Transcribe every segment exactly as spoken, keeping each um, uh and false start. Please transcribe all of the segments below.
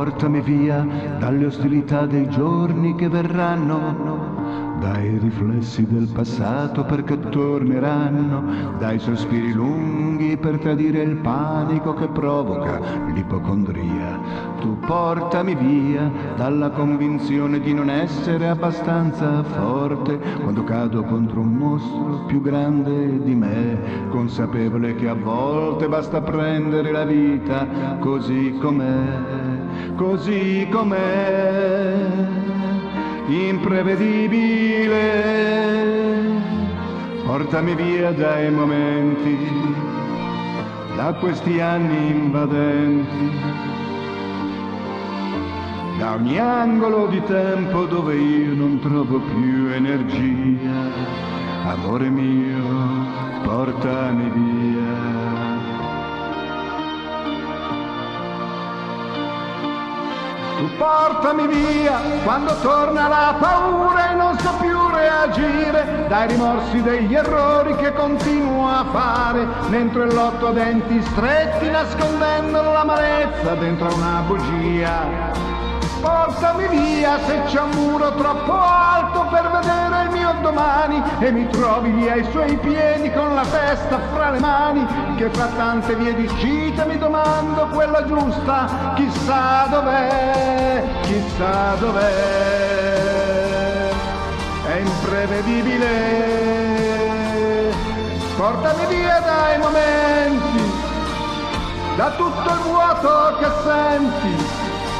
portami via dalle ostilità dei giorni che verranno, dai riflessi del passato perché torneranno, dai sospiri lunghi per tradire il panico che provoca l'ipocondria. Tu portami via dalla convinzione di non essere abbastanza forte quando cado contro un mostro più grande di me, consapevole che a volte basta prendere la vita così com'è, così com'è, imprevedibile. Portami via dai momenti, da questi anni invadenti, da ogni angolo di tempo dove io non trovo più energia. Amore mio, portami via. Tu portami via quando torna la paura e non so più reagire, dai rimorsi degli errori che continuo a fare, mentre lotto a denti stretti nascondendo l'amarezza dentro a una bugia. Portami via se c'è un muro troppo alto per vedere il mio domani e mi trovi lì ai suoi piedi con la testa fra le mani, che fra tante vie di uscita mi domando quella giusta, chissà dov'è, chissà dov'è, è imprevedibile. Portami via dai momenti, da tutto il vuoto che senti,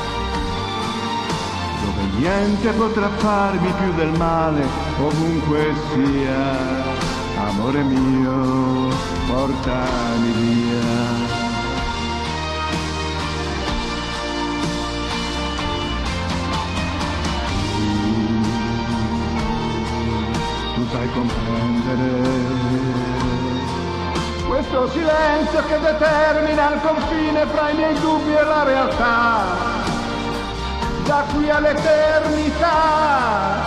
niente potrà farmi più del male, ovunque sia. Amore mio, portami via. Tu sai comprendere questo silenzio che determina il confine fra i miei dubbi e la realtà, da qui all'eternità.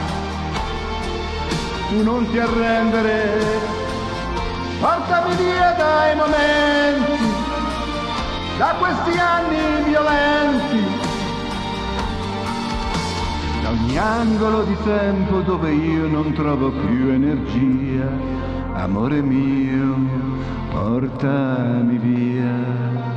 Tu non ti arrendere, portami via dai momenti, da questi anni violenti, da ogni angolo di tempo dove io non trovo più energia. Amore mio, portami via.